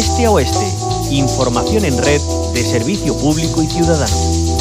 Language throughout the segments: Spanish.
este a oeste. Información en red de servicio público y ciudadano.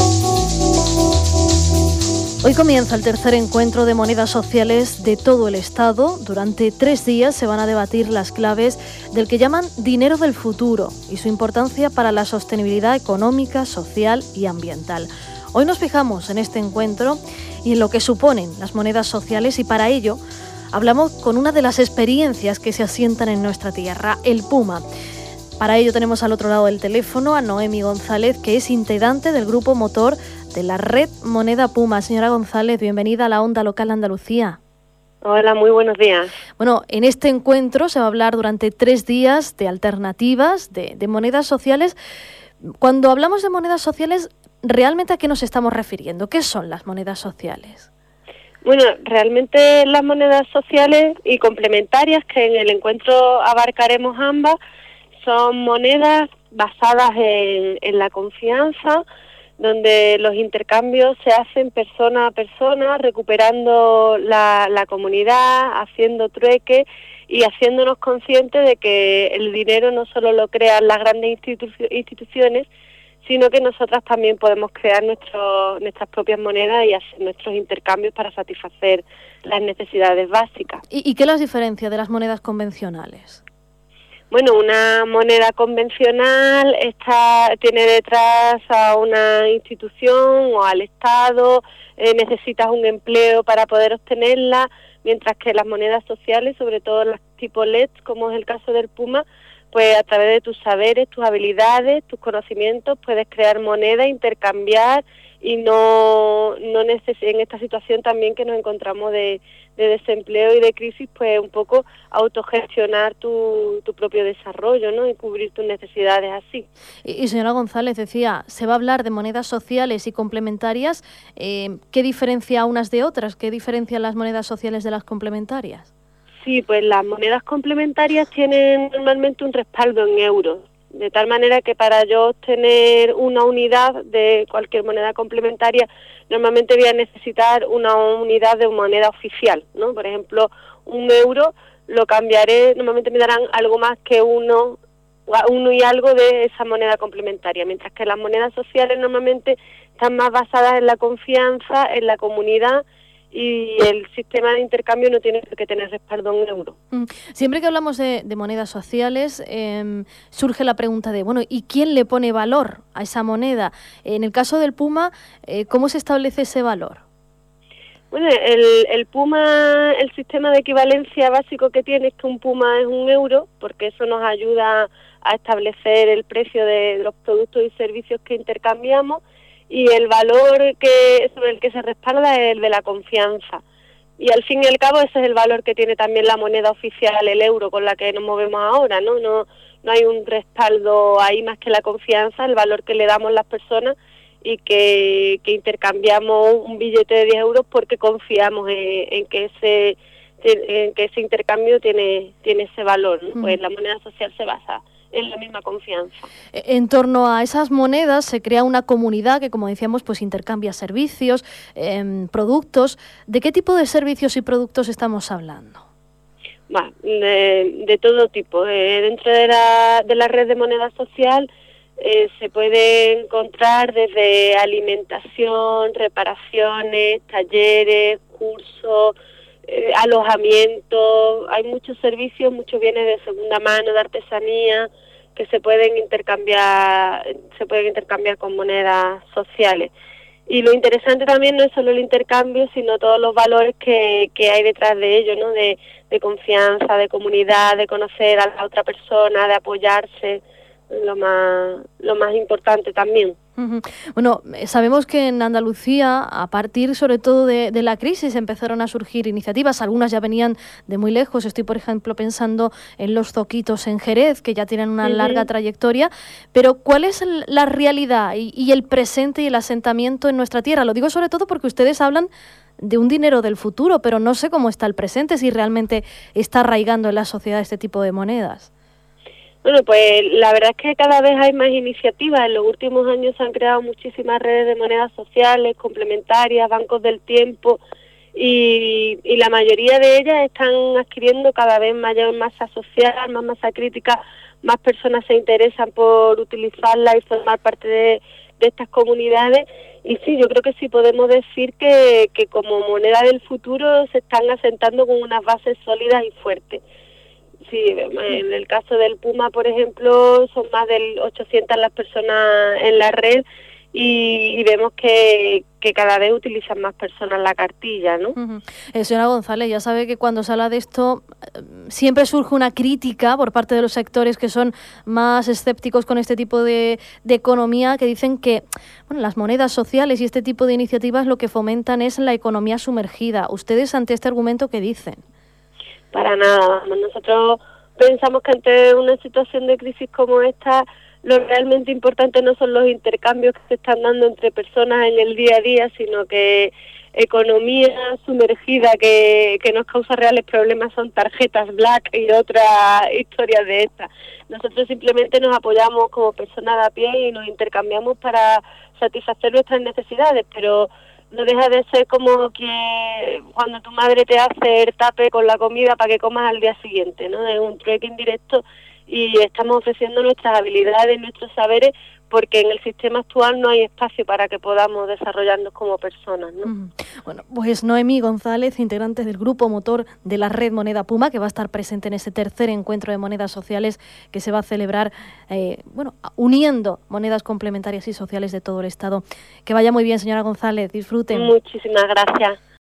Hoy comienza el tercer encuentro de monedas sociales de todo el Estado. Durante 3 días se van a debatir las claves del que llaman dinero del futuro y su importancia para la sostenibilidad económica, social y ambiental. Hoy nos fijamos en este encuentro y en lo que suponen las monedas sociales, y para ello hablamos con una de las experiencias que se asientan en nuestra tierra, el Puma. Para ello tenemos al otro lado del teléfono a Noemi González, que es integrante del grupo motor de la red Moneda Puma. Señora González, bienvenida a la Onda Local Andalucía. Hola, muy buenos días. Bueno, en este encuentro se va a hablar durante 3 días de alternativas, de monedas sociales. Cuando hablamos de monedas sociales, ¿realmente a qué nos estamos refiriendo? ¿Qué son las monedas sociales? Bueno, realmente las monedas sociales y complementarias, que en el encuentro abarcaremos ambas, son monedas basadas en la confianza, donde los intercambios se hacen persona a persona, recuperando la comunidad, haciendo trueque y haciéndonos conscientes de que el dinero no solo lo crean las grandes instituciones, sino que nosotras también podemos crear nuestras propias monedas y hacer nuestros intercambios para satisfacer las necesidades básicas. ¿Y qué las diferencia de las monedas convencionales? Bueno, una moneda convencional tiene detrás a una institución o al Estado, necesitas un empleo para poder obtenerla, mientras que las monedas sociales, sobre todo las tipo LEDs, como es el caso del Puma, pues a través de tus saberes, tus habilidades, tus conocimientos, puedes crear moneda, intercambiar y no en esta situación también que nos encontramos de desempleo y de crisis, pues un poco autogestionar tu propio desarrollo, ¿no? Y cubrir tus necesidades así. Y señora González, decía, se va a hablar de monedas sociales y complementarias. ¿Qué diferencia unas de otras? ¿Qué diferencian las monedas sociales de las complementarias? Sí, pues las monedas complementarias tienen normalmente un respaldo en euros, de tal manera que para yo obtener una unidad de cualquier moneda complementaria, normalmente voy a necesitar una unidad de moneda oficial, ¿no? Por ejemplo, 1 euro lo cambiaré, normalmente me darán algo más que uno y algo de esa moneda complementaria, mientras que las monedas sociales normalmente están más basadas en la confianza, en la comunidad, y el sistema de intercambio no tiene que tener respaldo en euros. Siempre que hablamos de monedas sociales, surge la pregunta de, bueno, ¿y quién le pone valor a esa moneda? En el caso del Puma, ¿cómo se establece ese valor? Bueno, el Puma, el sistema de equivalencia básico que tiene es que un Puma es 1 euro, porque eso nos ayuda a establecer el precio de los productos y servicios que intercambiamos, y el valor sobre el que se respalda es el de la confianza. Y al fin y al cabo ese es el valor que tiene también la moneda oficial, el euro, con la que nos movemos ahora, ¿no? No hay un respaldo ahí más que la confianza, el valor que le damos las personas y que intercambiamos un billete de 10 euros porque confiamos en que ese intercambio tiene ese valor, ¿no? Pues la moneda social se basa en la misma confianza. En torno a esas monedas se crea una comunidad que, como decíamos, pues intercambia servicios, productos. ¿De qué tipo de servicios y productos estamos hablando? De todo tipo. Dentro de la red de moneda social se puede encontrar desde alimentación, reparaciones, talleres, cursos, alojamiento. Hay muchos servicios, muchos bienes de segunda mano, de artesanía, que se pueden intercambiar con monedas sociales. Y lo interesante también no es solo el intercambio, sino todos los valores que hay detrás de ello, ¿no? De confianza, de comunidad, de conocer a la otra persona, de apoyarse, lo más importante también. Bueno, sabemos que en Andalucía, a partir sobre todo de la crisis, empezaron a surgir iniciativas. Algunas ya venían de muy lejos. Estoy, por ejemplo, pensando en los zoquitos en Jerez, que ya tienen una larga trayectoria. Pero ¿cuál es la realidad y el presente y el asentamiento en nuestra tierra? Lo digo sobre todo porque ustedes hablan de un dinero del futuro, pero no sé cómo está el presente, si realmente está arraigando en la sociedad este tipo de monedas. Bueno, pues la verdad es que cada vez hay más iniciativas. En los últimos años se han creado muchísimas redes de monedas sociales, complementarias, bancos del tiempo, y la mayoría de ellas están adquiriendo cada vez mayor masa social, más masa crítica, más personas se interesan por utilizarla y formar parte de estas comunidades. Y sí, yo creo que sí podemos decir que como moneda del futuro se están asentando con unas bases sólidas y fuertes. Sí, en el caso del Puma, por ejemplo, son más de 800 las personas en la red y vemos que cada vez utilizan más personas la cartilla, ¿no? Señora González, ya sabe que cuando se habla de esto siempre surge una crítica por parte de los sectores que son más escépticos con este tipo de economía, que dicen que las monedas sociales y este tipo de iniciativas lo que fomentan es la economía sumergida. ¿Ustedes ante este argumento qué dicen? Para nada. Nosotros pensamos que ante una situación de crisis como esta, lo realmente importante no son los intercambios que se están dando entre personas en el día a día, sino que economía sumergida que nos causa reales problemas son tarjetas black y otras historias de estas. Nosotros simplemente nos apoyamos como personas de a pie y nos intercambiamos para satisfacer nuestras necesidades, pero no deja de ser como que cuando tu madre te hace el tape con la comida para que comas al día siguiente, ¿no? Es un trueque indirecto y estamos ofreciendo nuestras habilidades, nuestros saberes, porque en el sistema actual no hay espacio para que podamos desarrollarnos como personas, ¿no? Bueno, pues Noemí González, integrante del grupo motor de la red Moneda Puma, que va a estar presente en ese tercer encuentro de monedas sociales que se va a celebrar, uniendo monedas complementarias y sociales de todo el Estado. Que vaya muy bien, señora González, disfruten. Muchísimas gracias.